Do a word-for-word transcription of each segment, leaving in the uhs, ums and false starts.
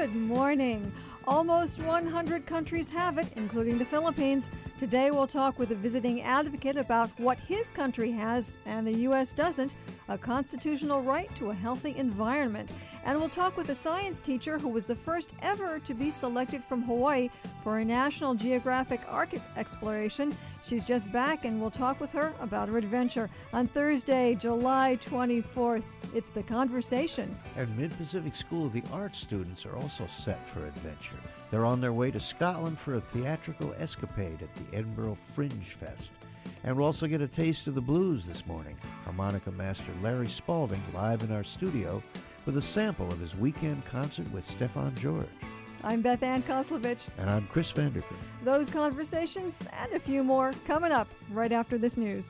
Good morning. Almost one hundred countries have it, including the Philippines. Today we'll talk with a visiting advocate about what his country has and the U S doesn't, a constitutional right to a healthy environment. And we'll talk with a science teacher who was the first ever to be selected from Hawaii for a National Geographic Arctic exploration. She's just back, and we'll talk with her about her adventure on Thursday, July twenty-fourth. It's The Conversation. And Mid-Pacific School of the Arts students are also set for adventure. They're on their way to Scotland for a theatrical escapade at the Edinburgh Fringe Fest. And we'll also get a taste of the blues this morning. Harmonica master Larry Spalding live in our studio with a sample of his weekend concert with Stefan George. I'm Beth Ann Koslovich. And I'm Chris Vanderkooy. Those conversations and a few more coming up right after this news.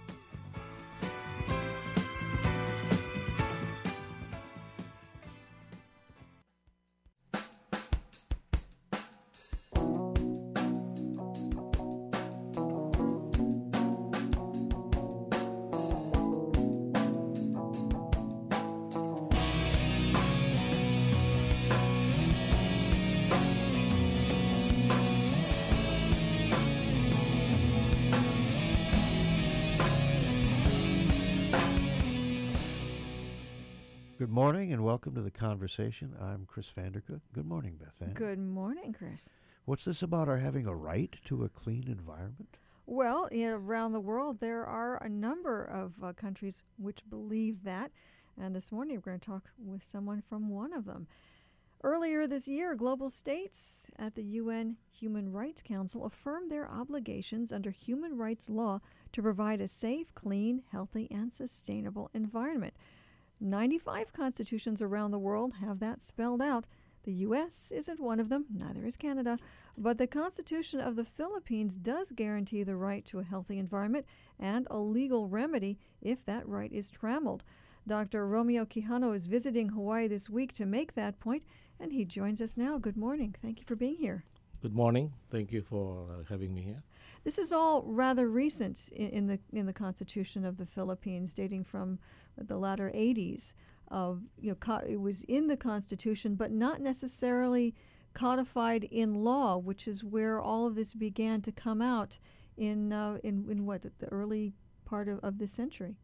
Good morning and welcome to The Conversation. I'm Chris Vanderkooy. Good morning, Beth Ann. Good morning, Chris. What's this about our having a right to a clean environment? Well, around the world, there are a number of uh, countries which believe that. And this morning, we're going to talk with someone from one of them. Earlier this year, global states at the U N Human Rights Council affirmed their obligations under human rights law to provide a safe, clean, healthy, and sustainable environment. ninety-five constitutions around the world have that spelled out. The U S isn't one of them, neither is Canada, but the Constitution of the Philippines does guarantee the right to a healthy environment and a legal remedy if that right is trammeled. Doctor Romeo Quijano is visiting Hawaii this week to make that point, and he joins us now. Good morning. Thank you for being here. Good morning. Thank you for uh, having me here. This is all rather recent in, in the in the Constitution of the Philippines, dating from the latter eighties. Uh, you know, co- it was in the Constitution, but not necessarily codified in law, which is where all of this began to come out in uh, in, in what the early part of, of this century.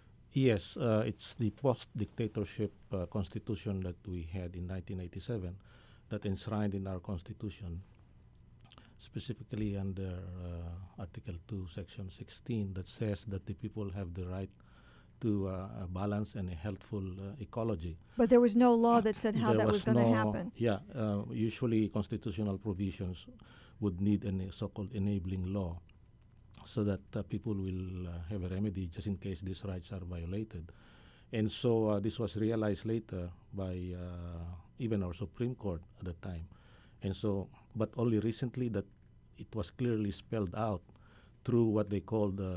Yes, uh, it's the post-dictatorship uh, constitution that we had in nineteen eighty-seven that enshrined in our constitution, specifically under uh, Article two, Section sixteen, that says that the people have the right to uh, a balanced and a healthful uh, ecology. But there was no law that said how there that was, was going to no, happen. Yeah, uh, usually constitutional provisions would need a so-called enabling law so that uh, people will uh, have a remedy just in case these rights are violated. And so uh, this was realized later by uh, even our Supreme Court at the time. And so, but only recently that it was clearly spelled out through what they called uh,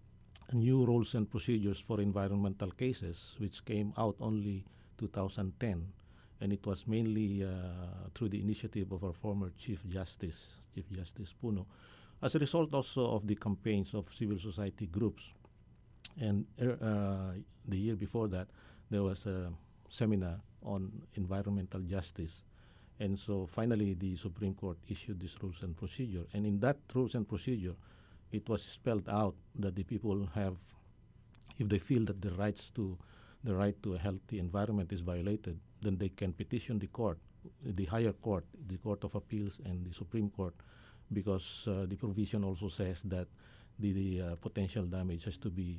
new rules and procedures for environmental cases, which came out only two thousand ten. And it was mainly uh, through the initiative of our former Chief Justice, Chief Justice Puno, as a result also of the campaigns of civil society groups. And uh, the year before that, there was a seminar on environmental justice. And so finally, the Supreme Court issued these rules and procedure. And in that rules and procedure, it was spelled out that the people have, if they feel that the rights to the right to a healthy environment is violated, then they can petition the court, the higher court, the Court of Appeals and the Supreme Court, because uh, the provision also says that the, the uh, potential damage has to be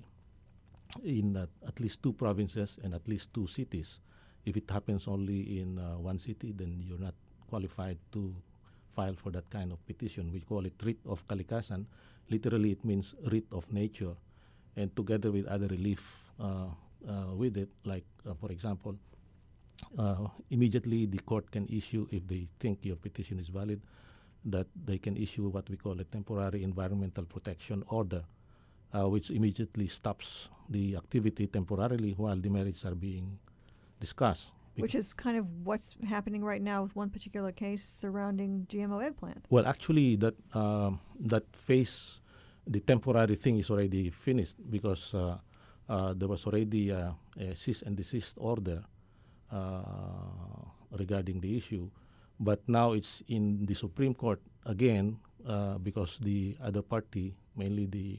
in uh, at least two provinces and at least two cities. If it happens only in uh, one city, then you're not qualified to file for that kind of petition. We call it writ of kalikasan. Literally, it means writ of nature, and together with other relief uh, uh, with it, like, uh, for example, uh, immediately the court can issue, if they think your petition is valid, that they can issue what we call a temporary environmental protection order, uh, which immediately stops the activity temporarily while the merits are being discussed. Which is kind of what's happening right now with one particular case surrounding G M O eggplant. Well, actually, that um, that phase, the temporary thing is already finished because uh, uh, there was already uh, a cease and desist order uh, regarding the issue. But now it's in the Supreme Court again uh, because the other party, mainly the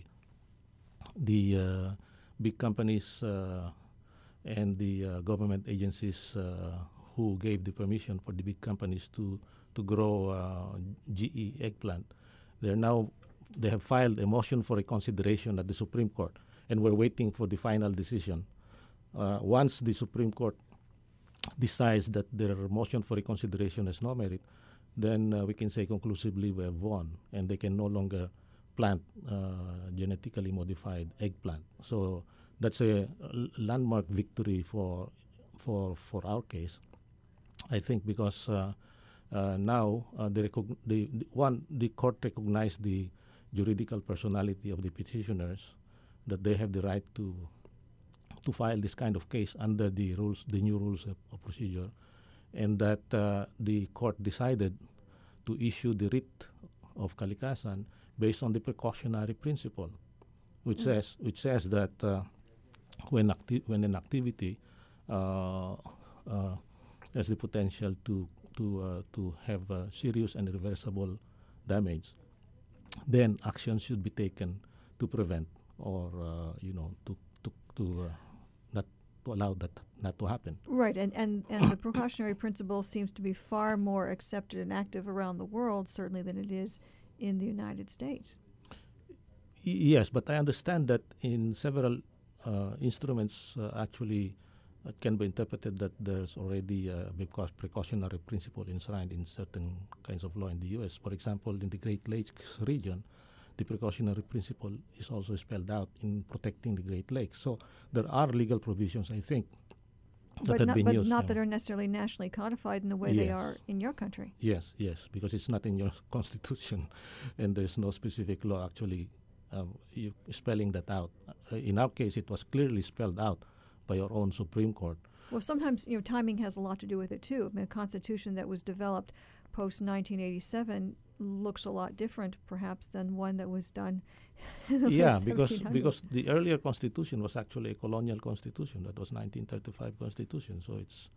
the uh, big companies uh, and the uh, government agencies uh, who gave the permission for the big companies to to grow uh, G E eggplant, they're now they have filed a motion for reconsideration at the Supreme Court, and we're waiting for the final decision. Uh, once the Supreme Court decides that their motion for reconsideration has no merit, then uh, we can say conclusively we have won, and they can no longer plant uh, genetically modified eggplant. So that's a l- landmark victory for for for our case, I think, because uh, uh, now uh, the, recog- the, the one the court recognized the juridical personality of the petitioners, that they have the right to to file this kind of case under the rules, the new rules of, of procedure, and that uh, the court decided to issue the writ of kalikasan based on the precautionary principle, which mm. says which says that uh, when acti- when an activity uh, uh, has the potential to to uh, to have uh, serious and irreversible damage, then action should be taken to prevent or uh, you know to to to uh, not to allow that not to happen. Right, and, and, and the precautionary principle seems to be far more accepted and active around the world, certainly, than it is in the United States. Y- yes, but I understand that in several uh, instruments uh, actually it can be interpreted that there's already a precautionary principle enshrined in certain kinds of law in the U S. For example, in the Great Lakes region, the precautionary principle is also spelled out in protecting the Great Lakes. So there are legal provisions, I think, that but have not, been but used. not now. that are necessarily nationally codified in the way Yes. they are in your country. Yes, yes, because it's not in your constitution, and there's no specific law actually um, you spelling that out. Uh, in our case, it was clearly spelled out by your own Supreme Court. Well, sometimes, you know, timing has a lot to do with it too. I mean, a constitution that was developed post nineteen eighty-seven looks a lot different, perhaps, than one that was done in the Yeah, late because seventeen hundreds. because the earlier constitution was actually a colonial constitution. That was nineteen thirty-five constitution. So it's,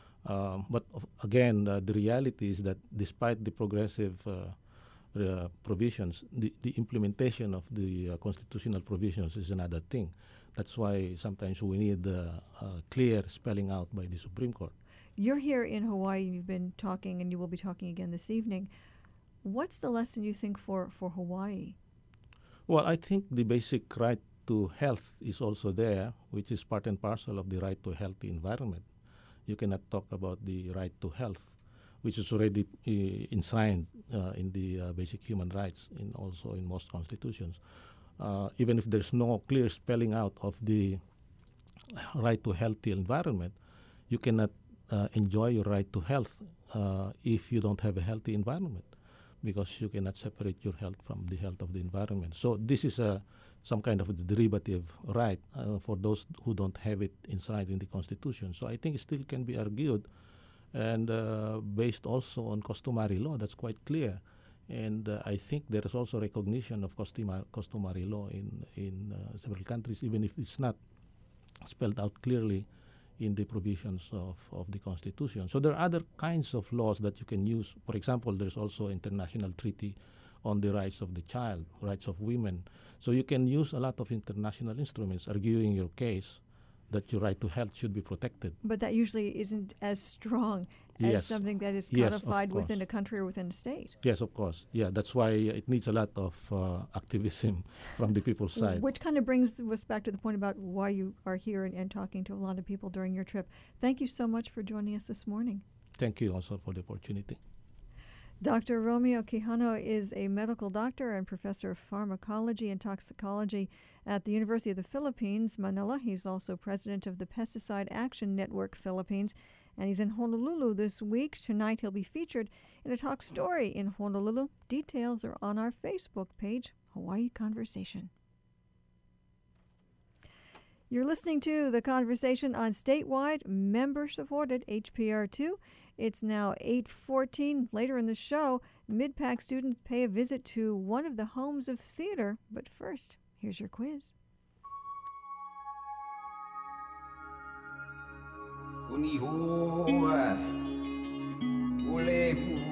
um, but of, again, uh, the reality is that despite the progressive uh, uh, provisions, the, the implementation of the uh, constitutional provisions is another thing. That's why sometimes we need uh, uh, clear spelling out by the Supreme Court. You're here in Hawaii. You've been talking, and you will be talking again this evening. What's the lesson you think for, for Hawaii? Well, I think the basic right to health is also there, which is part and parcel of the right to a healthy environment. You cannot talk about the right to health, which is already uh, enshrined uh, in the uh, basic human rights, in also in most constitutions. Uh, even if there's no clear spelling out of the right to healthy environment, you cannot uh, enjoy your right to health uh, if you don't have a healthy environment, because you cannot separate your health from the health of the environment. So this is a some kind of a derivative right uh, for those who don't have it enshrined in the Constitution. So I think it still can be argued, and uh, based also on customary law, that's quite clear. And uh, I think there is also recognition of customary, customary law in, in uh, several countries, even if it's not spelled out clearly in the provisions of, of the Constitution. So there are other kinds of laws that you can use. For example, there's also international treaty on the rights of the child, rights of women. So you can use a lot of international instruments arguing your case that your right to health should be protected. But that usually isn't as strong as Yes. something that is Yes, of codified within course. a country or within a state. Yes, of course. Yeah, that's why it needs a lot of uh, activism from the people's side. Which kind of brings us back to the point about why you are here and, and talking to a lot of people during your trip. Thank you so much for joining us this morning. Thank you also for the opportunity. Doctor Romeo Quijano is a medical doctor and professor of pharmacology and toxicology at the University of the Philippines, Manila. He's also president of the Pesticide Action Network Philippines, and he's in Honolulu this week. Tonight he'll be featured in a talk story in Honolulu. Details are on our Facebook page, Hawaii Conversation. You're listening to The Conversation on statewide, member-supported H P R two. It's now eight fourteen. Later in the show, Mid-Pac students pay a visit to one of the homes of theater. But first, here's your quiz. Uniho, ule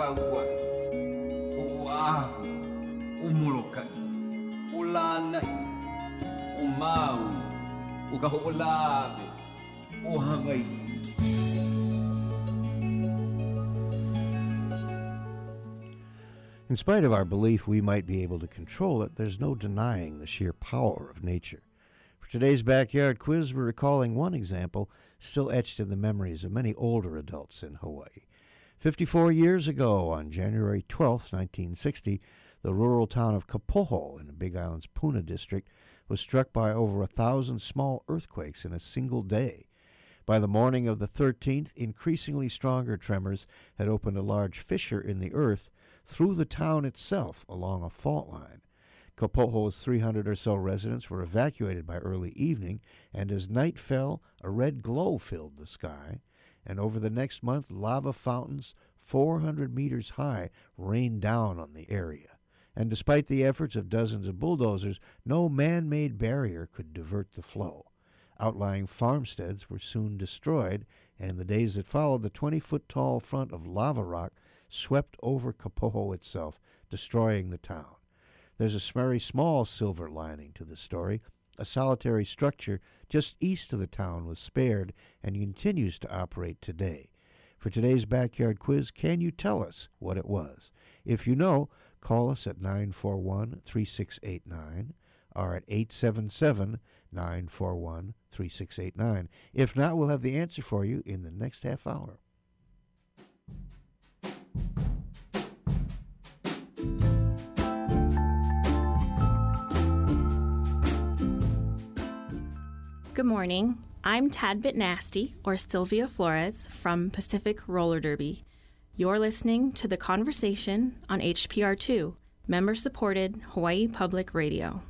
Kauai, Oahu, Umolokai, Ulanai, Umau, Ukaho'olawe, O Hawaii. In spite of our belief we might be able to control it, there's no denying the sheer power of nature. For today's Backyard Quiz, we're recalling one example still etched in the memories of many older adults in Hawaii. Fifty-four years ago, on January twelfth, nineteen sixty, the rural town of Kapoho in the Big Island's Puna district was struck by over a thousand small earthquakes in a single day. By the morning of the thirteenth, increasingly stronger tremors had opened a large fissure in the earth through the town itself along a fault line. Kapoho's three hundred or so residents were evacuated by early evening, and as night fell, a red glow filled the sky, and over the next month, lava fountains four hundred meters high rained down on the area. And despite the efforts of dozens of bulldozers, no man-made barrier could divert the flow. Outlying farmsteads were soon destroyed, and in the days that followed, the twenty-foot-tall front of lava rock swept over Kapoho itself, destroying the town. There's a very small silver lining to the story. A solitary structure just east of the town was spared and continues to operate today. For today's Backyard Quiz, can you tell us what it was? If you know, call us at nine four one, three six eight nine or at eight seven seven, nine four one, three six eight nine. If not, we'll have the answer for you in the next half hour. Good morning. I'm Tadbit Nasty, or Sylvia Flores, from Pacific Roller Derby. You're listening to The Conversation on H P R two, member-supported Hawaii Public Radio.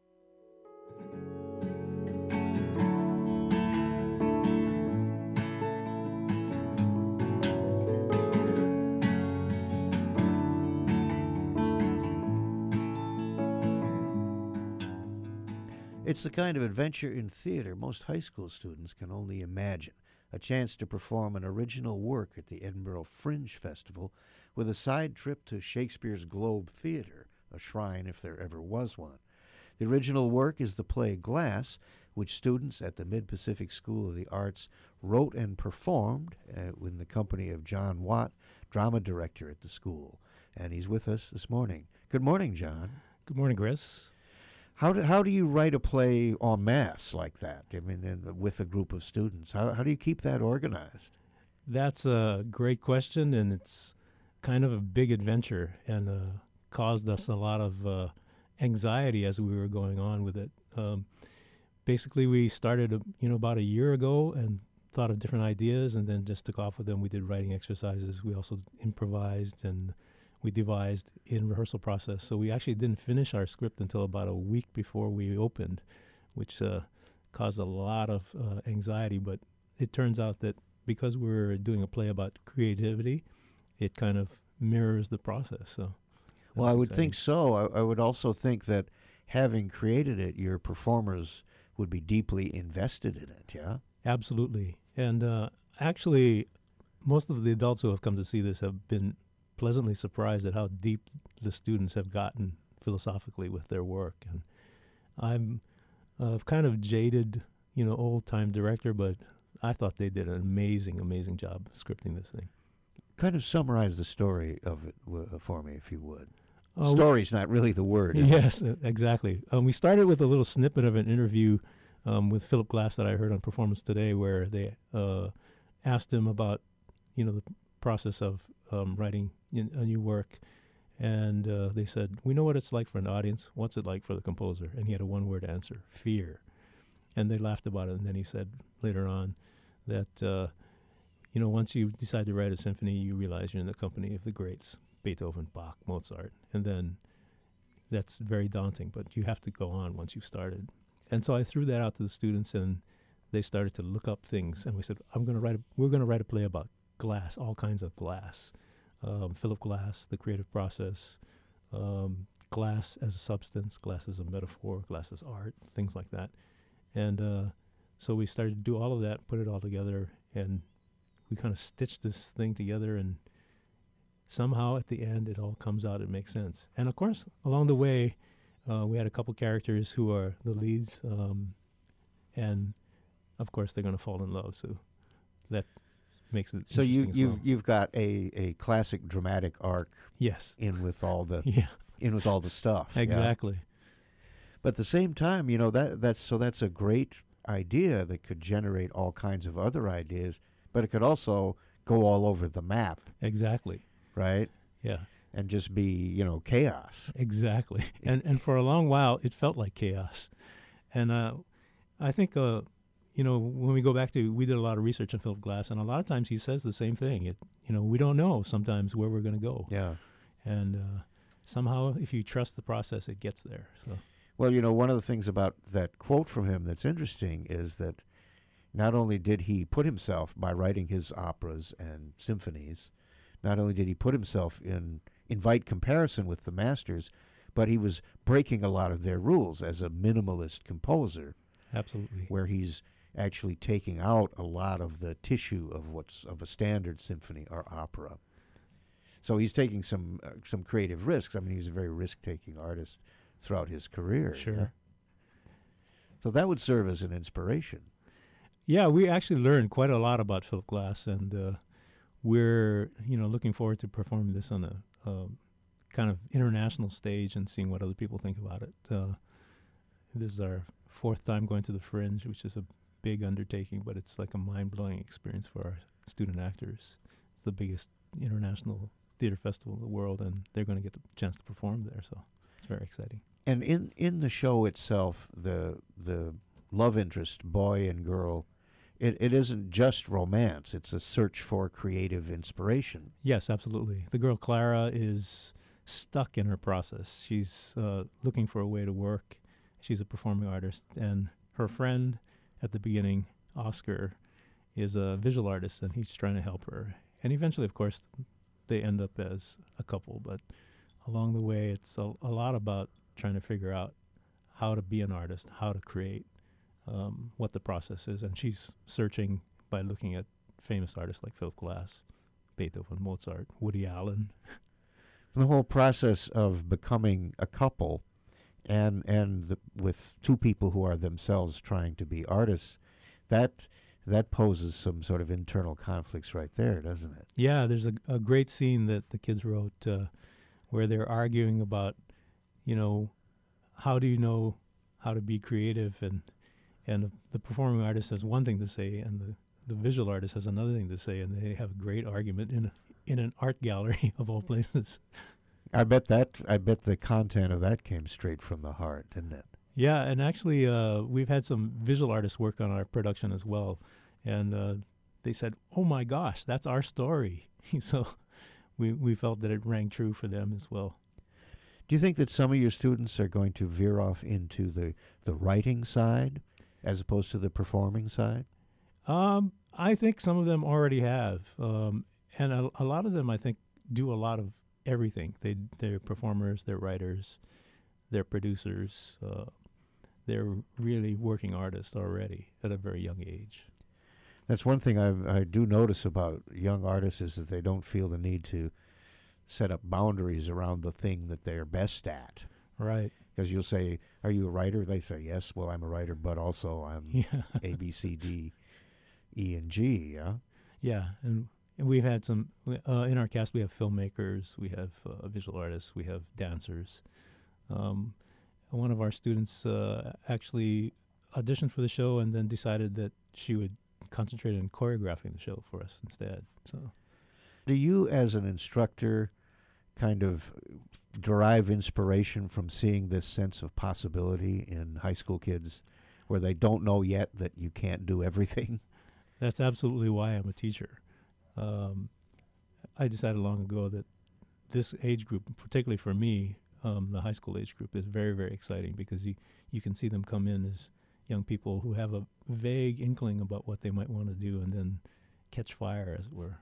It's the kind of adventure in theater most high school students can only imagine. A chance to perform an original work at the Edinburgh Fringe Festival with a side trip to Shakespeare's Globe Theatre, a shrine if there ever was one. The original work is the play Glass, which students at the Mid-Pacific School of the Arts wrote and performed uh, in the company of John Watt, drama director at the school. And he's with us this morning. Good morning, John. Good morning, Chris. How do, how do you write a play en masse like that, I mean, in, with a group of students? How, how do you keep that organized? That's a great question, and it's kind of a big adventure and uh, caused us a lot of uh, anxiety as we were going on with it. Um, basically, we started, you know, about a year ago and thought of different ideas and then just took off with them. We did writing exercises. We also improvised and we devised in rehearsal process. So we actually didn't finish our script until about a week before we opened, which uh, caused a lot of uh, anxiety. But it turns out that because we're doing a play about creativity, it kind of mirrors the process. So, well, I would exciting. think so. I, I would also think that having created it, your performers would be deeply invested in it, yeah? Absolutely. And uh, actually, most of the adults who have come to see this have been pleasantly surprised at how deep the students have gotten philosophically with their work. And I'm uh, kind of jaded, you know, old-time director, but I thought they did an amazing, amazing job scripting this thing. Kind of summarize the story of it w- for me, if you would. Uh, Story's not really the word, is Yes, it? exactly. Um, we started with a little snippet of an interview um, with Philip Glass that I heard on Performance Today, where they uh, asked him about, you know, the process of um, writing a new work, and uh, they said, we know what it's like for an audience. What's it like for the composer? And he had a one-word answer: fear. And they laughed about it. And then he said later on that, uh, you know, once you decide to write a symphony, you realize you're in the company of the greats, Beethoven, Bach, Mozart. And then that's very daunting, but you have to go on once you've started. And so I threw that out to the students, and they started to look up things. And we said, I'm going to write. A, we're going to write a play about glass, all kinds of glass. Um, Philip Glass, the creative process, um, glass as a substance, glass as a metaphor, glass as art, things like that. And uh, so we started to do all of that, put it all together, and we kind of stitched this thing together and somehow at the end it all comes out, it makes sense. And of course, along the way, uh, we had a couple characters who are the leads, um, and of course they're going to fall in love, so that makes it So you, interesting as you've, well. you've got a, a classic dramatic arc Yes. in with all the Yeah, in with all the stuff. yeah. exactly. But at the same time, you know, that that's so that's a great idea that could generate all kinds of other ideas, but it could also go all over the map, Exactly. right? Yeah, And just be, you know, chaos. exactly. And and for a long while, it felt like chaos. And uh, I think, uh, you know, when we go back to, we did a lot of research on Philip Glass, and a lot of times he says the same thing. It, you know, we don't know sometimes where we're going to go. Yeah. And uh, somehow, if you trust the process, it gets there. So Well, you know, one of the things about that quote from him that's interesting is that not only did he put himself, by writing his operas and symphonies, not only did he put himself in, invite comparison with the masters, but he was breaking a lot of their rules as a minimalist composer, absolutely. where he's actually taking out a lot of the tissue of what's of a standard symphony or opera. So he's taking some uh, some creative risks. I mean, he's a very risk-taking artist throughout his career. Sure. yeah? So that would serve as an inspiration. Yeah, we actually learned quite a lot about Philip Glass, and uh, we're, you know, looking forward to performing this on a um, kind of international stage and seeing what other people think about it. Uh, this is our fourth time going to the Fringe, which is a big undertaking, but it's like a mind-blowing experience for our student actors. It's the biggest international theater festival in the world, and they're going to get the chance to perform there, so it's very exciting. And in, in the show itself, the the love interest, boy and girl, it, it isn't just romance. It's a search for creative inspiration. Yes, absolutely. The girl Clara is stuck in her process. She's uh, looking for a way to work. She's a performing artist, and her friend at the beginning, Oscar, is a visual artist, and he's trying to help her. And eventually, of course, they end up as a couple, but along the way, it's a, a lot about trying to figure out how to be an artist, how to create, um, what the process is. And she's searching by looking at famous artists like Philip Glass, Beethoven, Mozart, Woody Allen. The whole process of becoming a couple, and and the, with two people who are themselves trying to be artists, that that poses some sort of internal conflicts right there, doesn't it? Yeah, there's a, a great scene that the kids wrote uh, where they're arguing about, you know, how do you know how to be creative, and and the performing artist has one thing to say, and the, the visual artist has another thing to say, and they have a great argument in a, in an art gallery of all places. I bet that I bet the content of that came straight from the heart, didn't it? Yeah, and actually, uh, we've had some visual artists work on our production as well, and uh, they said, "Oh my gosh, that's our story." So we we felt that it rang true for them as well. Do you think that some of your students are going to veer off into the, the writing side as opposed to the performing side? Um, I think some of them already have, um, and a, a lot of them, I think, do a lot of everything. They they're performers, they're writers, they're producers. Uh, they're really working artists already at a very young age. That's one thing I I do notice about young artists is that they don't feel the need to set up boundaries around the thing that they're best at. Right. Because you'll say, "Are you a writer?" They say, "Yes." Well, I'm a writer, but also I'm Yeah. A, B, C, D, E, and G. Yeah. Yeah, and, and we've had some uh, in our cast. We have filmmakers, we have uh, visual artists, we have dancers. Um, one of our students uh, actually auditioned for the show and then decided that she would concentrate on choreographing the show for us instead. So, Do you, as an instructor, kind of derive inspiration from seeing this sense of possibility in high school kids, where they don't know yet that you can't do everything? that's absolutely why I'm a teacher. Um, I decided long ago that this age group, particularly for me, um, the high school age group, is very, very exciting because you, you can see them come in as young people who have a vague inkling about what they might want to do and then catch fire, as it were.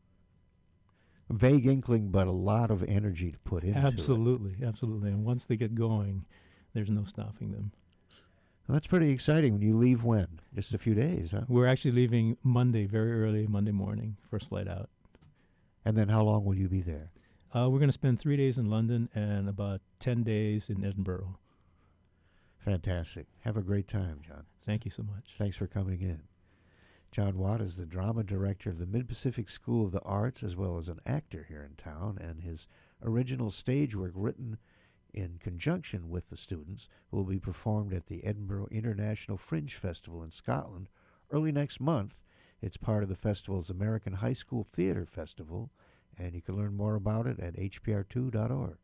Vague inkling, but a lot of energy to put into it. Absolutely, absolutely. And once they get going, there's no stopping them. Well, that's pretty exciting. When you leave when? Just a few days, huh? We're actually leaving Monday, very early, Monday morning, first flight out. And then how long will you be there? Uh, we're going to spend three days in London and about ten days in Edinburgh. Fantastic. Have a great time, John. Thank you so much. Thanks for coming in. John Watt is the drama director of the Mid-Pacific School of the Arts, as well as an actor here in town, and his original stage work, written in conjunction with the students, will be performed at the Edinburgh International Fringe Festival in Scotland early next month. It's part of the festival's American High School Theater Festival, and you can learn more about it at H P R two dot org.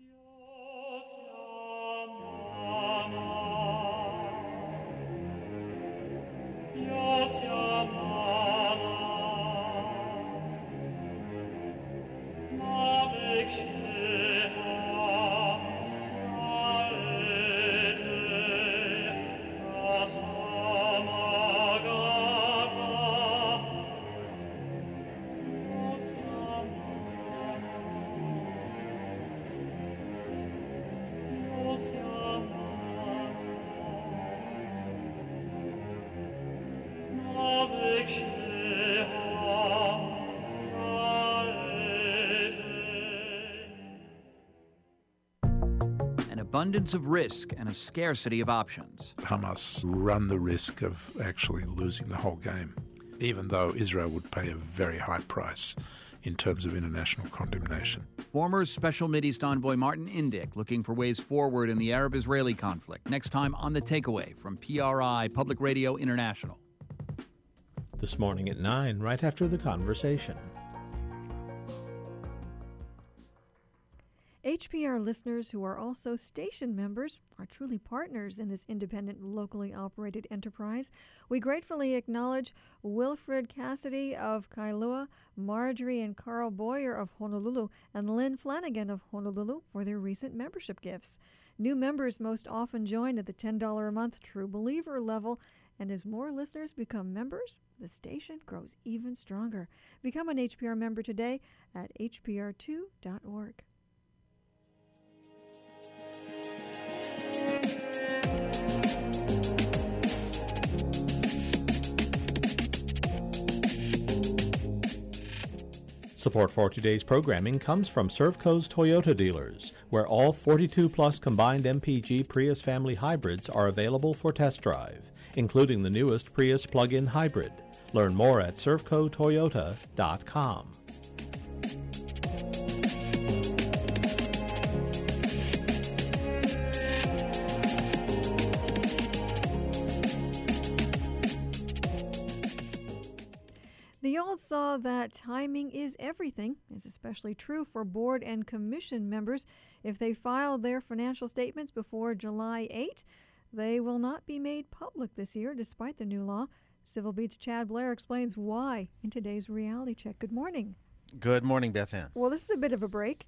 Abundance of risk and a scarcity of options. Hamas run the risk of actually losing the whole game, even though Israel would pay a very high price in terms of international condemnation. Former Special Mideast Envoy Martin Indyk looking for ways forward in the Arab-Israeli conflict. Next time on The Takeaway from P R I, Public Radio International. This morning at nine, right after The Conversation. H P R listeners who are also station members are truly partners in this independent, locally operated enterprise. We gratefully acknowledge Wilfred Cassidy of Kailua, Marjorie and Carl Boyer of Honolulu, and Lynn Flanagan of Honolulu for their recent membership gifts. New members most often join at the ten dollars a month True Believer level, and as more listeners become members, the station grows even stronger. Become an H P R member today at H P R two dot org. Support for today's programming comes from Servco's Toyota dealers, where all forty-two plus combined M P G Prius family hybrids are available for test drive, including the newest Prius plug-in hybrid. Learn more at servco toyota dot com. The old saw that timing is everything is especially true for board and commission members. If they file their financial statements before July eighth, they will not be made public this year, despite the new law. Civil Beat's Chad Blair explains why in today's Reality Check. Good morning. Good morning, Beth Ann. Well, this is a bit of a break.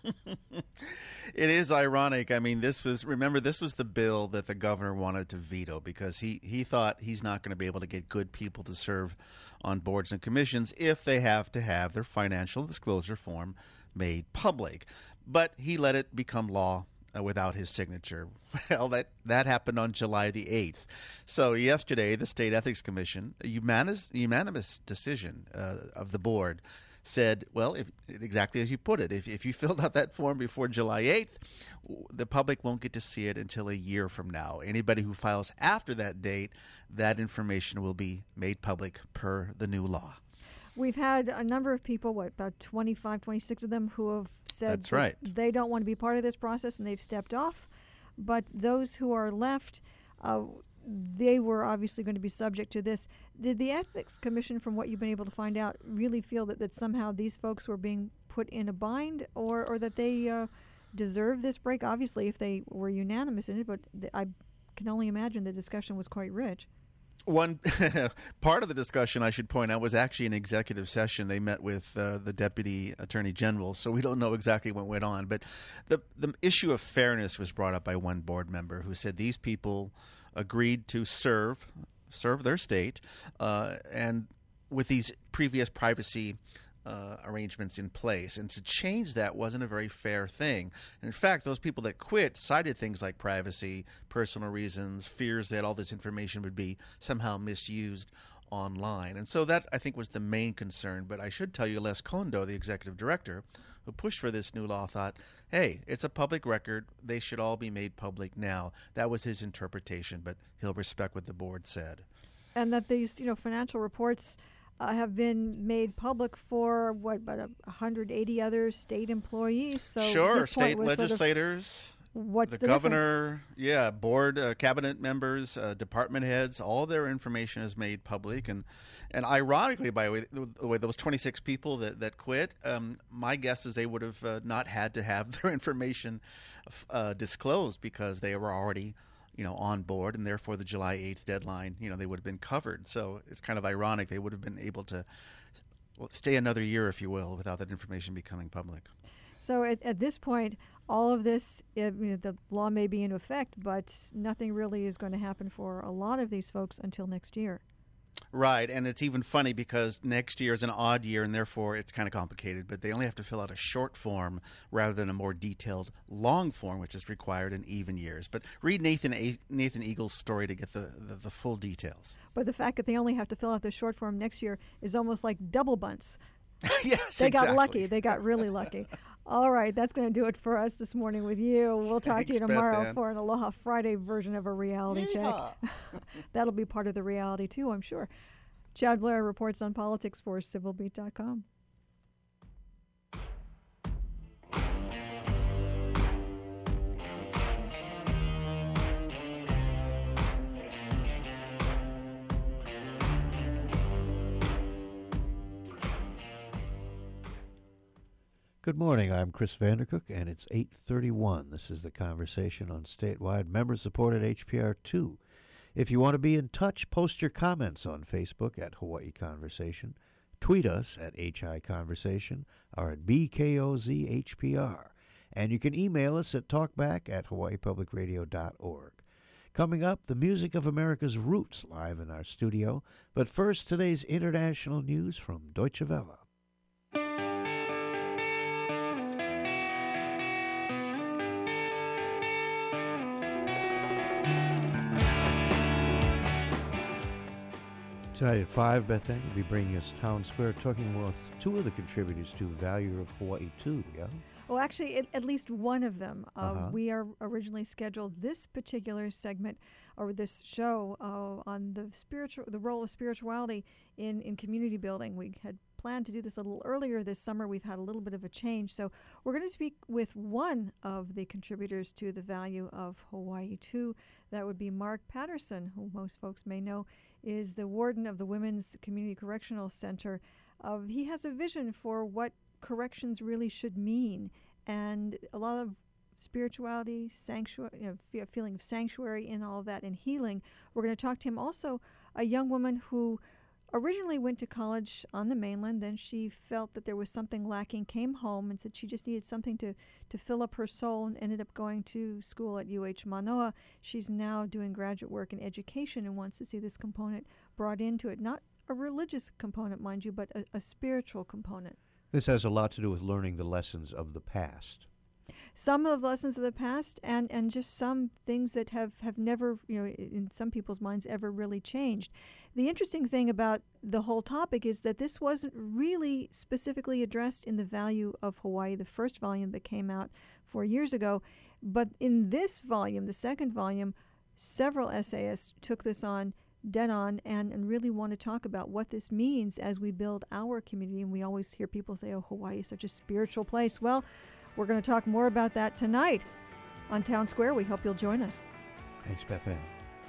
It is ironic. I mean, this was, remember, this was the bill that the governor wanted to veto because he, he thought he's not going to be able to get good people to serve on boards and commissions if they have to have their financial disclosure form made public. But he let it become law uh, without his signature. Well, that, that happened on July the eighth. So yesterday, the State Ethics Commission, a unanimous, unanimous decision uh, of the board, said, well, if, exactly as you put it, if, if you filled out that form before July eighth, the public won't get to see it until a year from now. Anybody who files after that date, that information will be made public per the new law. We've had a number of people, what, about twenty-five, twenty-six of them, who have said That's right. that they don't want to be part of this process and they've stepped off. But those who are left, uh, they were obviously going to be subject to this. Did the Ethics Commission, from what you've been able to find out, really feel that, that somehow these folks were being put in a bind, or, or that they uh, deserve this break? Obviously, if they were unanimous in it, but th- I can only imagine the discussion was quite rich. One part of the discussion, I should point out, was actually an executive session. They met with uh, the Deputy Attorney General, so we don't know exactly what went on. But the the issue of fairness was brought up by one board member who said these people agreed to serve serve their state, uh, and with these previous privacy uh, arrangements in place. And to change that wasn't a very fair thing. And in fact, those people that quit cited things like privacy, personal reasons, fears that all this information would be somehow misused online. And so that, I think, was the main concern. But I should tell you, Les Kondo, the executive director, who pushed for this new law, thought, hey, it's a public record. They should all be made public now. That was his interpretation, but he'll respect what the board said. And that these, you know, financial reports uh, have been made public for, what, about one hundred eighty other state employees. So sure, this point state was legislators. Sort of, what's the, the governor, difference? yeah, board, uh, cabinet members, uh, department heads, all their information is made public. And and ironically, by the way, the way those twenty-six people that, that quit, um, my guess is they would have uh, not had to have their information uh, disclosed because they were already, you know, on board, and therefore the July eighth deadline, you know, they would have been covered. So it's kind of ironic. They would have been able to stay another year, if you will, without that information becoming public. So at, at this point, all of this, it, you know, the law may be in effect, but nothing really is going to happen for a lot of these folks until next year. Right, and it's even funny because next year is an odd year, and therefore it's kind of complicated, but they only have to fill out a short form rather than a more detailed long form, which is required in even years. But read Nathan A- Nathan Eagle's story to get the, the, the full details. But the fact that they only have to fill out the short form next year is almost like double bunts. Yes, They exactly. got lucky. They got really lucky. All right, that's going to do it for us this morning with you. We'll talk Thanks, to you tomorrow Beth Ann. for an Aloha Friday version of a reality Yeehaw. check. That'll be part of the reality, too, I'm sure. Chad Blair reports on politics for civil beat dot com. Good morning. I'm Chris Vandercook, and it's eight thirty-one. This is The Conversation on statewide member-supported H P R two. If you want to be in touch, post your comments on Facebook at Hawaii Conversation, tweet us at H I Conversation, or at B K O Z H P R, and you can email us at talkback at hawaii public radio dot org. Coming up, the music of America's roots live in our studio, but first, today's international news from Deutsche Welle. Tonight at five, Beth Ann will be bringing us Town Square, talking with two of the contributors to Value of Hawaii two, yeah? Well, actually, at, at least one of them. Uh, Uh-huh. We are originally scheduled this particular segment or this show uh, on the spiritual, the role of spirituality in, in community building. We had planned to do this a little earlier this summer. We've had a little bit of a change. So we're going to speak with one of the contributors to the Value of Hawaii two. That would be Mark Patterson, who most folks may know is the warden of the Women's Community Correctional Center. Uh, he has a vision for what corrections really should mean, and a lot of spirituality, sanctuary, you know, f- feeling of sanctuary in all of that, and healing. We're going to talk to him also, a young woman who originally went to college on the mainland, then she felt that there was something lacking, came home and said she just needed something to, to fill up her soul, and ended up going to school at U H Manoa. She's now doing graduate work in education and wants to see this component brought into it. Not a religious component, mind you, but a, a spiritual component. This has a lot to do with learning the lessons of the past. Some of the lessons of the past, and, and just some things that have, have never, you know, in some people's minds, ever really changed. The interesting thing about the whole topic is that this wasn't really specifically addressed in the Value of Hawaii, the first volume that came out four years ago. But in this volume, the second volume, several essayists took this on dead on and, and really want to talk about what this means as we build our community. And we always hear people say, oh, Hawaii is such a spiritual place. Well, we're going to talk more about that tonight on Town Square. We hope you'll join us. Thanks, Beth Ann.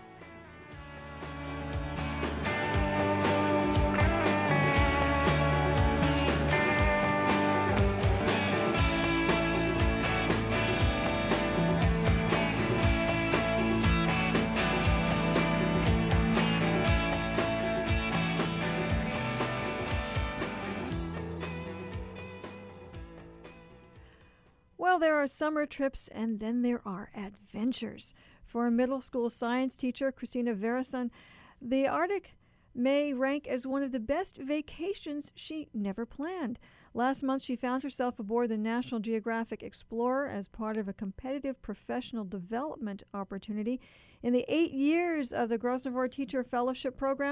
Well, there are summer trips, and then there are adventures. For a middle school science teacher, Christina Verason, the Arctic may rank as one of the best vacations she never planned. Last month, she found herself aboard the National Geographic Explorer as part of a competitive professional development opportunity. In the eight years of the Grosvenor Teacher Fellowship Program,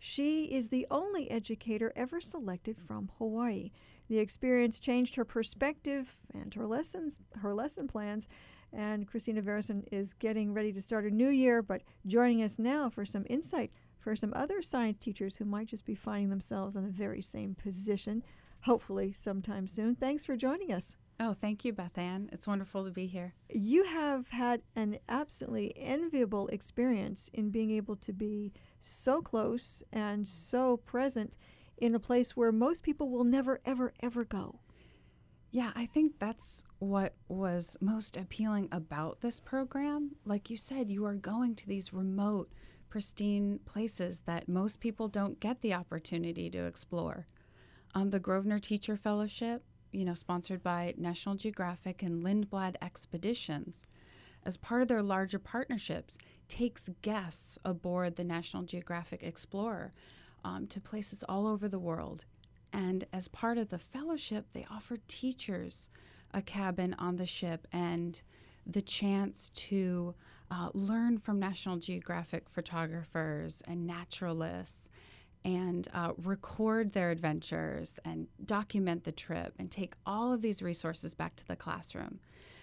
She is the only educator ever selected from Hawaii. The experience changed her perspective and her lessons, her lesson plans. And Christina Verison is getting ready to start a new year, but joining us now for some insight for some other science teachers who might just be finding themselves in the very same position, hopefully sometime soon. Thanks for joining us. Oh, thank you, Beth Ann. It's wonderful to be here. You have had an absolutely enviable experience in being able to be so close and so present in a place where most people will never, ever, ever go. Yeah, I think that's what was most appealing about this program. Like you said, you are going to these remote, pristine places that most people don't get the opportunity to explore. Um, the Grosvenor Teacher Fellowship, you know, sponsored by National Geographic and Lindblad Expeditions, as part of their larger partnerships, takes guests aboard the National Geographic Explorer um, to places all over the world. And as part of the fellowship, they offer teachers a cabin on the ship and the chance to uh, learn from National Geographic photographers and naturalists and uh, record their adventures and document the trip and take all of these resources back to the classroom.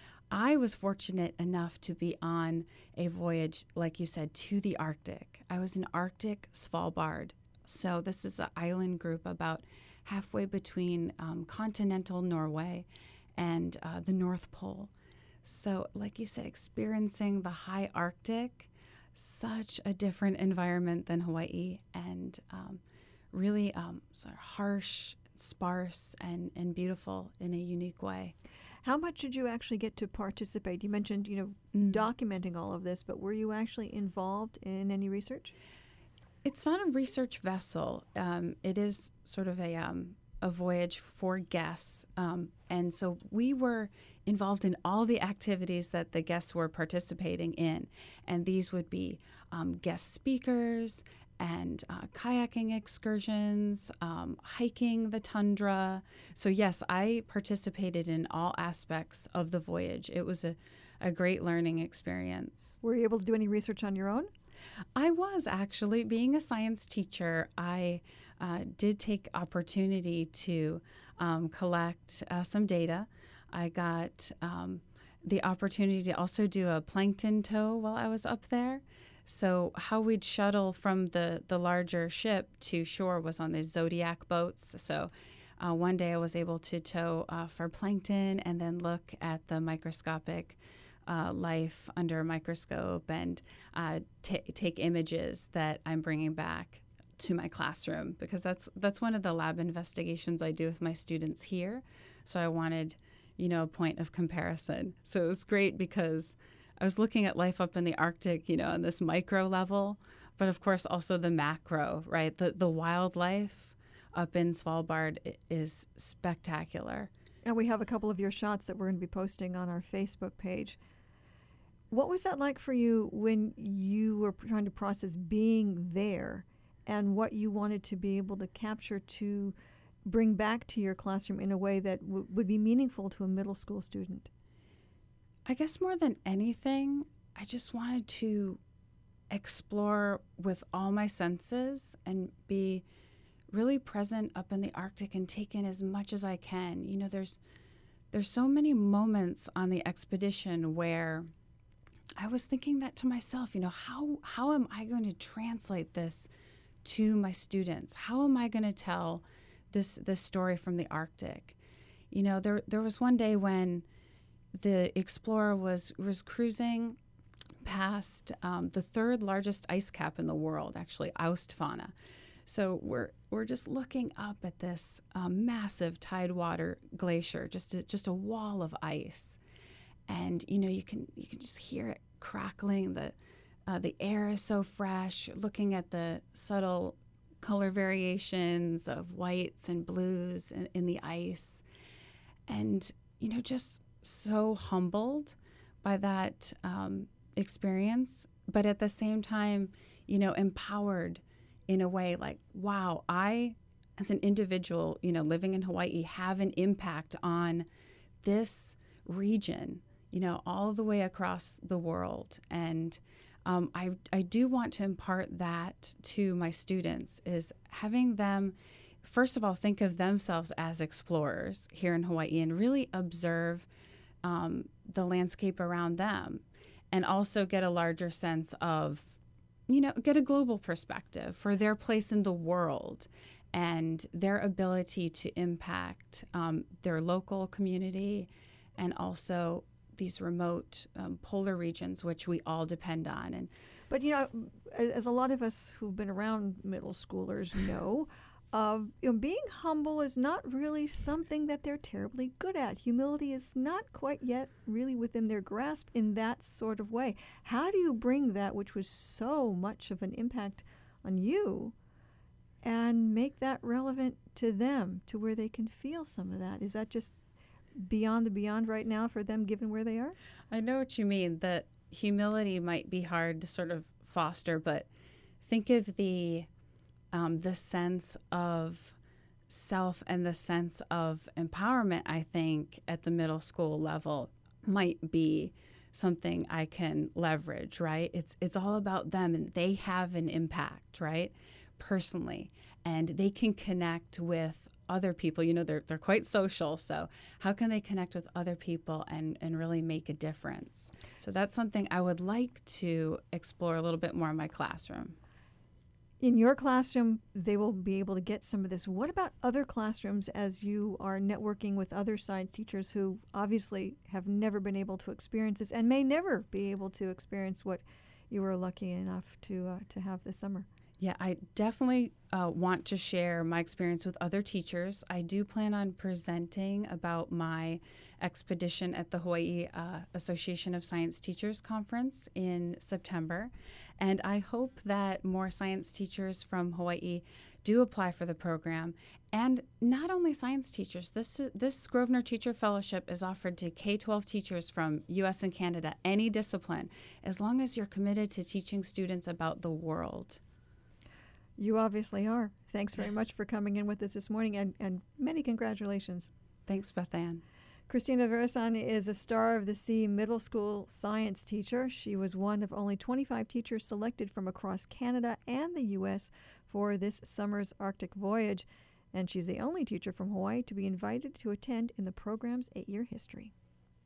I was fortunate enough to be on a voyage, like you said, to the Arctic. I was in Arctic Svalbard. So this is an island group about halfway between um, continental Norway and uh, the North Pole. So, like you said, experiencing the high Arctic, such a different environment than Hawaii, and um, really um, sort of harsh, sparse, and, and beautiful in a unique way. How much did you actually get to participate? You mentioned, you know, Mm. documenting all of this, but were you actually involved in any research? It's not a research vessel. Um, it is sort of a um, a voyage for guests. Um, and so we were involved in all the activities that the guests were participating in. And these would be um, guest speakers and uh, kayaking excursions, um, hiking the tundra. So yes, I participated in all aspects of the voyage. It was a, a great learning experience. Were you able to do any research on your own? I was actually. Being a science teacher, I uh, did take opportunity to um, collect uh, some data. I got um, the opportunity to also do a plankton tow while I was up there. So how we'd shuttle from the, the larger ship to shore was on these Zodiac boats. So uh, one day I was able to tow uh, for plankton and then look at the microscopic Uh, life under a microscope and uh, t- take images that I'm bringing back to my classroom, because that's that's one of the lab investigations I do with my students here. So I wanted, you know, a point of comparison. So it was great because I was looking at life up in the Arctic, you know, on this micro level, but of course also the macro, right? The the wildlife up in Svalbard is spectacular. And we have a couple of your shots that we're going to be posting on our Facebook page. What was that like for you when you were trying to process being there and what you wanted to be able to capture to bring back to your classroom in a way that w- would be meaningful to a middle school student? I guess more than anything, I just wanted to explore with all my senses and be really present up in the Arctic and take in as much as I can. You know, there's there's so many moments on the expedition where I was thinking that to myself, you know, how how am I going to translate this to my students? How am I going to tell this this story from the Arctic? You know, there there was one day when the Explorer was was cruising past um, the third largest ice cap in the world, actually, Austfauna. So we're we're just looking up at this um, massive tidewater glacier, just a, just a wall of ice. And you know, you can you can just hear it crackling. The uh, the air is so fresh. Looking at the subtle color variations of whites and blues in, in the ice, and you know, just so humbled by that um, experience. But at the same time, you know, empowered in a way like, wow, I, as an individual, you know, living in Hawaii, have an impact on this region, you know, all the way across the world. And um, I, I do want to impart that to my students, is having them, first of all, think of themselves as explorers here in Hawaii and really observe um, the landscape around them, and also get a larger sense of, you know, get a global perspective for their place in the world and their ability to impact um, their local community and also these remote um, polar regions, which we all depend on. And But, you know, as a lot of us who've been around middle schoolers know, uh, you know, being humble is not really something that they're terribly good at. Humility is not quite yet really within their grasp in that sort of way. How do you bring that, which was so much of an impact on you, and make that relevant to them, to where they can feel some of that? Is that just beyond the beyond right now for them, given where they are? I know what you mean, that humility might be hard to sort of foster, but think of the um, the sense of self and the sense of empowerment, I think, at the middle school level might be something I can leverage, right? It's it's all about them, and they have an impact, right, personally, and they can connect with other people. You know, they're they're quite social, so how can they connect with other people and, and really make a difference? So that's something I would like to explore a little bit more in my classroom. In your classroom, they will be able to get some of this. What about other classrooms as you are networking with other science teachers who obviously have never been able to experience this and may never be able to experience what you were lucky enough to uh, to have this summer? Yeah, I definitely uh, want to share my experience with other teachers. I do plan on presenting about my expedition at the Hawaii uh, Association of Science Teachers Conference in September. And I hope that more science teachers from Hawaii do apply for the program. And not only science teachers, this this Grosvenor Teacher Fellowship is offered to K twelve teachers from U S and Canada, any discipline, as long as you're committed to teaching students about the world. You obviously are. Thanks very much for coming in with us this morning, and, and many congratulations. Thanks, Beth Ann. Christina Verasan is a Star of the Sea middle school science teacher. She was one of only twenty-five teachers selected from across Canada and the U S for this summer's Arctic voyage, and she's the only teacher from Hawaii to be invited to attend in the program's eight-year history.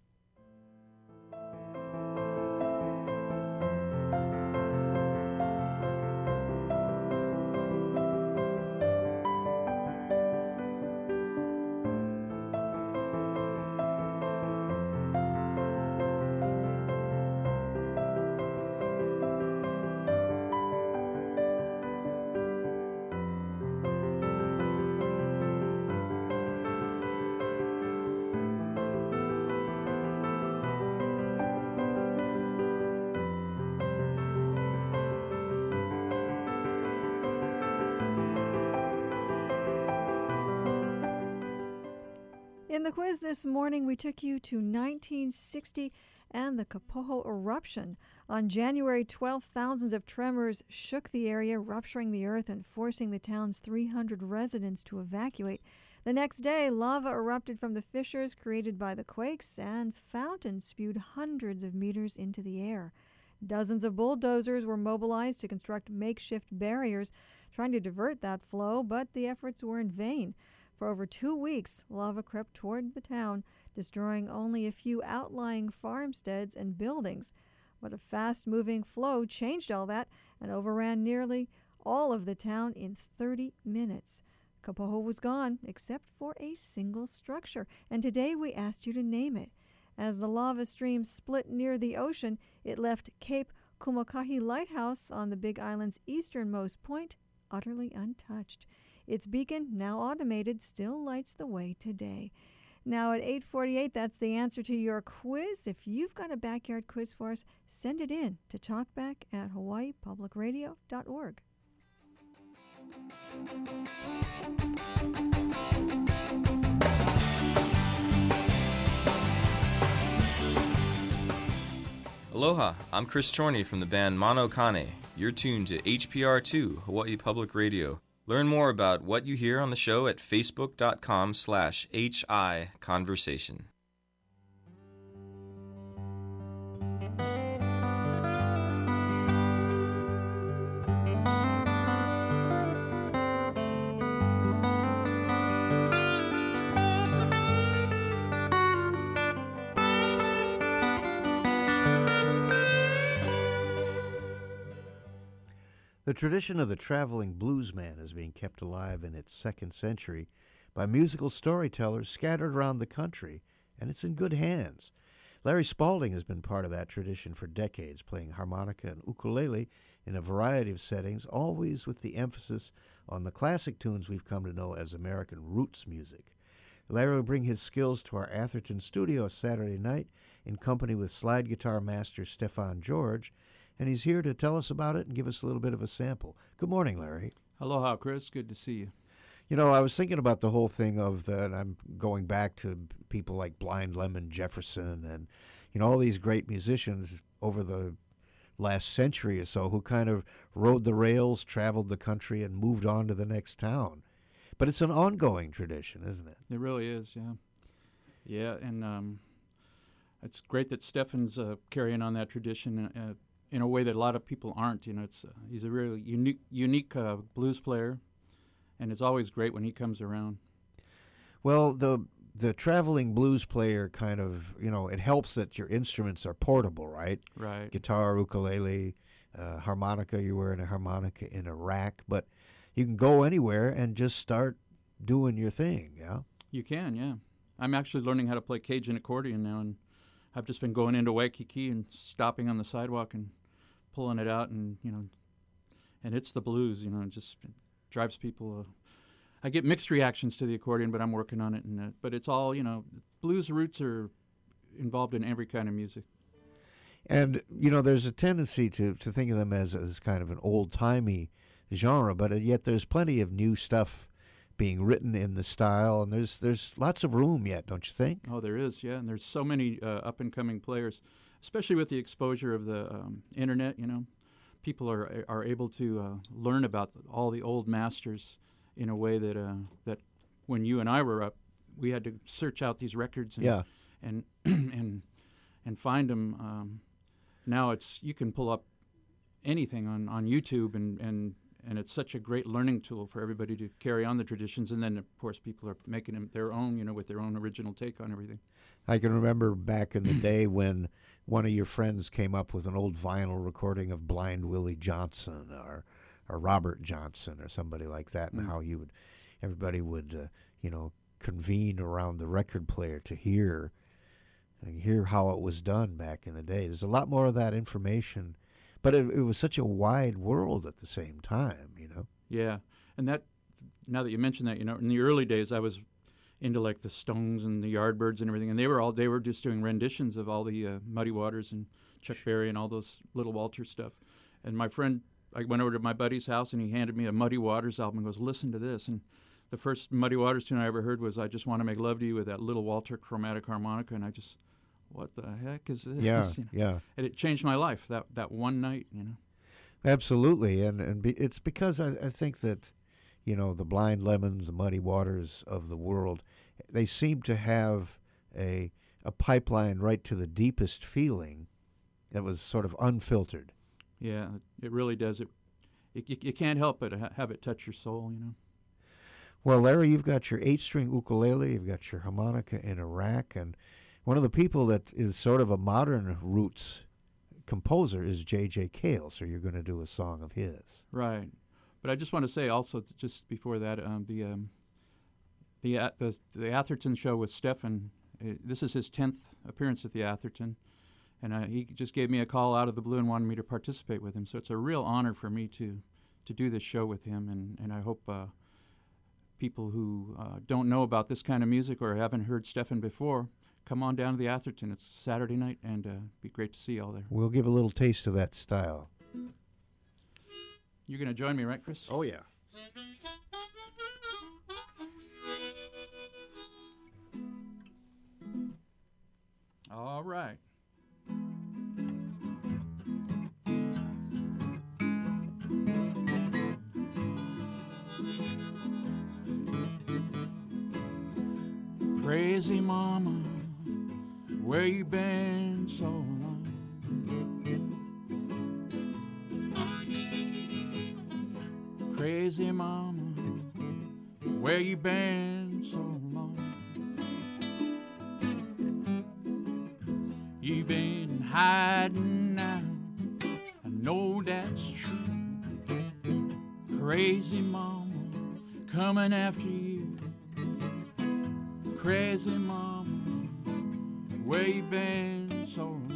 In the quiz this morning, we took you to nineteen sixty and the Kapoho eruption. On January twelfth, thousands of tremors shook the area, rupturing the earth and forcing the town's three hundred residents to evacuate. The next day, lava erupted from the fissures created by the quakes, and fountains spewed hundreds of meters into the air. Dozens of bulldozers were mobilized to construct makeshift barriers, trying to divert that flow, but the efforts were in vain. For over two weeks, lava crept toward the town, destroying only a few outlying farmsteads and buildings. But a fast-moving flow changed all that and overran nearly all of the town in thirty minutes. Kapoho was gone, except for a single structure, and today we asked you to name it. As the lava stream split near the ocean, it left Cape Kumakahi Lighthouse on the Big Island's easternmost point utterly untouched. Its beacon, now automated, still lights the way today. Now at eight forty-eight, that's the answer to your quiz. If you've got a backyard quiz for us, send it in to talkback at hawaii public radio dot org. Aloha, I'm Chris Chorney from the band Mano Kane. You're tuned to H P R two, Hawaii Public Radio. Learn more about what you hear on the show at facebook.com slash HI Conversation. The tradition of the traveling bluesman is being kept alive in its second century by musical storytellers scattered around the country, and it's in good hands. Larry Spalding has been part of that tradition for decades, playing harmonica and ukulele in a variety of settings, always with the emphasis on the classic tunes we've come to know as American roots music. Larry will bring his skills to our Atherton studio Saturday night in company with slide guitar master Stefan George, and he's here to tell us about it and give us a little bit of a sample. Good morning, Larry. Aloha, Chris. Good to see you. You know, I was thinking about the whole thing of that. And I'm going back to people like Blind Lemon Jefferson and, you know, all these great musicians over the last century or so who kind of rode the rails, traveled the country, and moved on to the next town. But it's an ongoing tradition, isn't it? It really is, yeah. Yeah, and um, it's great that Stefan's uh, carrying on that tradition uh, in a way that a lot of people aren't. You know, it's uh, he's a really unique, unique uh, blues player, and it's always great when he comes around. Well, the the traveling blues player kind of, you know, it helps that your instruments are portable, right? Right. Guitar, ukulele, uh, harmonica, you're wearing a harmonica in a rack, but you can go anywhere and just start doing your thing, yeah? You can, yeah. I'm actually learning how to play Cajun accordion now, and I've just been going into Waikiki and stopping on the sidewalk and pulling it out, and, you know, and it's the blues, you know, it just it drives people. Uh, I get mixed reactions to the accordion, but I'm working on it. And uh, but it's all, you know, blues roots are involved in every kind of music. And, you know, there's a tendency to, to think of them as, as kind of an old-timey genre, but yet there's plenty of new stuff being written in the style, and there's there's lots of room yet, don't you think? Oh, there is, yeah, and there's so many uh, up-and-coming players, especially with the exposure of the um, internet, you know. People are are able to uh, learn about all the old masters in a way that uh, that when you and I were up, we had to search out these records and yeah. and and and find them. Um, now it's you can pull up anything on, on YouTube, and, and, and it's such a great learning tool for everybody to carry on the traditions. And then, of course, people are making them their own, you know, with their own original take on everything. I can remember back in the day when one of your friends came up with an old vinyl recording of Blind Willie Johnson or or Robert Johnson or somebody like that, and mm. how you would, everybody would, uh, you know, convene around the record player to hear, uh, hear how it was done back in the day. There's a lot more of that information, but it, it was such a wide world at the same time, you know. Yeah, and that, now that you mention that, you know, in the early days I was into like the Stones and the Yardbirds and everything, and they were all they were just doing renditions of all the uh, Muddy Waters and Chuck Berry and all those Little Walter stuff. And my friend, I went over to my buddy's house and he handed me a Muddy Waters album and goes, "Listen to this." And the first Muddy Waters tune I ever heard was "I Just Want to Make Love to You" with that Little Walter chromatic harmonica, and I just, what the heck is this? Yeah, you know? yeah. And it changed my life that that one night, you know. Absolutely, and and be, it's because I, I think that, you know, the Blind Lemons, the Muddy Waters of the world, they seem to have a a pipeline right to the deepest feeling that was sort of unfiltered. Yeah, it really does. It, it you, you can't help but ha- have it touch your soul, you know. Well, Larry, you've got your eight-string ukulele, you've got your harmonica in a rack, and one of the people that is sort of a modern roots composer is J J. Cale, so you're going to do a song of his. Right. But I just want to say also, just before that, um, the, um, the, uh, the the Atherton show with Stefan, uh, this is his tenth appearance at the Atherton, and uh, he just gave me a call out of the blue and wanted me to participate with him. So it's a real honor for me to, to do this show with him, and, and I hope uh, people who uh, don't know about this kind of music or haven't heard Stefan before, come on down to the Atherton. It's Saturday night, and uh, it'd be great to see you all there. We'll give a little taste of that style. You're going to join me, right, Chris? Oh, yeah. All right. Crazy mama, where you been so long? Crazy mama, where you been so long? You've been hiding now, I know that's true. Crazy mama coming after you. Crazy mama, where you been so long?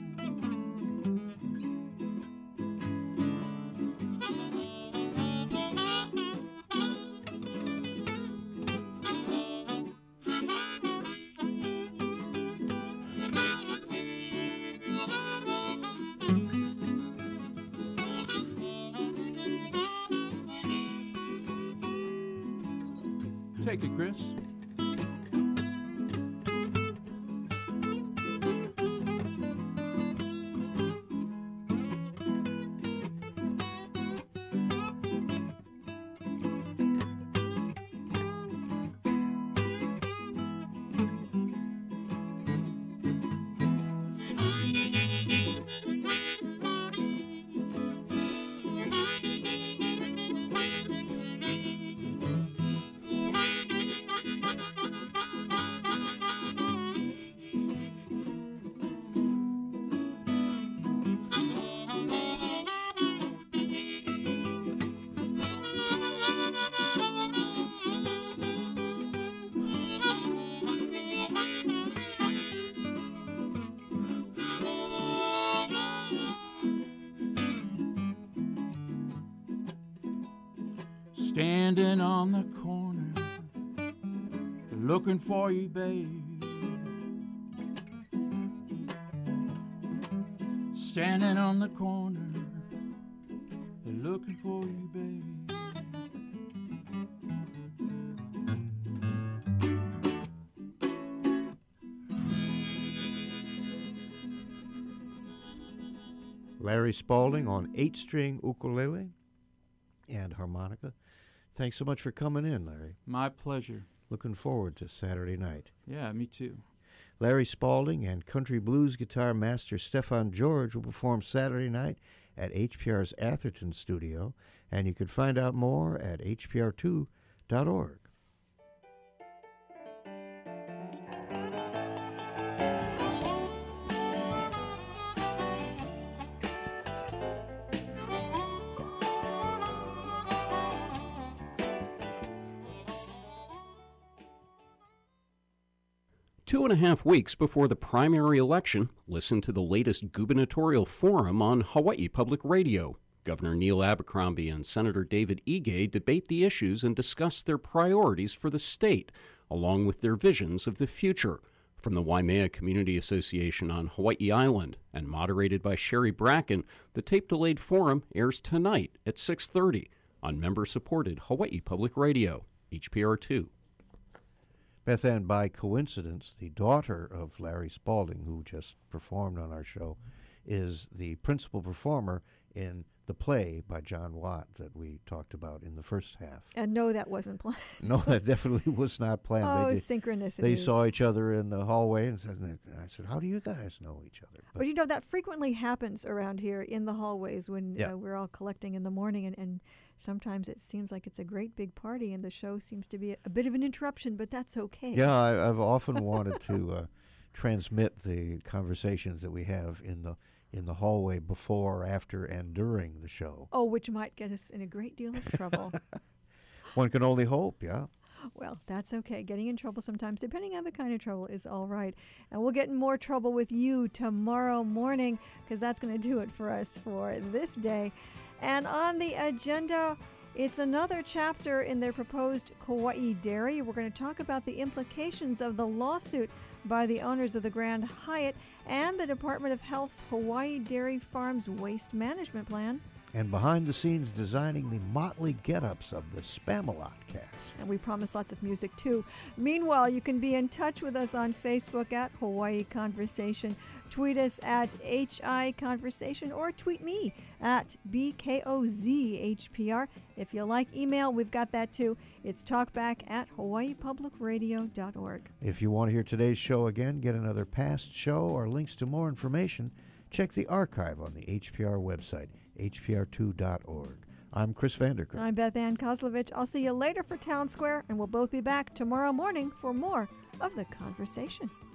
Take it, Chris. Standing on the corner, looking for you, babe. Standing on the corner, looking for you, babe. Larry Spaulding on eight-string ukulele and harmonica. Thanks so much for coming in, Larry. My pleasure. Looking forward to Saturday night. Yeah, me too. Larry Spaulding and country blues guitar master Stefan George will perform Saturday night at H P R's Atherton studio, and you can find out more at H P R two dot org. Two and a half weeks before the primary election, listen to the latest gubernatorial forum on Hawaii Public Radio. Governor Neil Abercrombie and Senator David Ige debate the issues and discuss their priorities for the state, along with their visions of the future. From the Waimea Community Association on Hawaii Island and moderated by Sherry Bracken, the tape-delayed forum airs tonight at six thirty on member-supported Hawaii Public Radio, H P R two. Beth Ann, by coincidence, the daughter of Larry Spaulding, who just performed on our show, is the principal performer in the play by John Watt that we talked about in the first half. And no, that wasn't planned. No, that definitely was not planned. Oh, they did, synchronicities. They saw each other in the hallway, and said, and I said, how do you guys know each other? But, but you know, that frequently happens around here in the hallways when yeah. uh, we're all collecting in the morning, and, and sometimes it seems like it's a great big party, and the show seems to be a, a bit of an interruption, but that's okay. Yeah, I, I've often wanted to uh, transmit the conversations that we have in the in the hallway before, after, and during the show. Oh, which might get us in a great deal of trouble. One can only hope, yeah. Well, that's okay. Getting in trouble sometimes, depending on the kind of trouble, is all right. And we'll get in more trouble with you tomorrow morning, because that's going to do it for us for this day. And on the agenda, it's another chapter in their proposed Kauai Dairy. We're going to talk about the implications of the lawsuit by the owners of the Grand Hyatt and the Department of Health's Hawaii Dairy Farms Waste Management Plan. And behind the scenes designing the motley get-ups of the Spamalot cast. And we promise lots of music, too. Meanwhile, you can be in touch with us on Facebook at Hawaii Conversation. Tweet us at H I Conversation or tweet me at B K O Z H P R. If you like email, we've got that too. It's talkback at hawaii public radio dot org. If you want to hear today's show again, get another past show, or links to more information, check the archive on the H P R website, H P R two dot org. I'm Chris Vanderkirk. I'm Beth Ann Kozlovich. I'll see you later for Town Square, and we'll both be back tomorrow morning for more of The Conversation.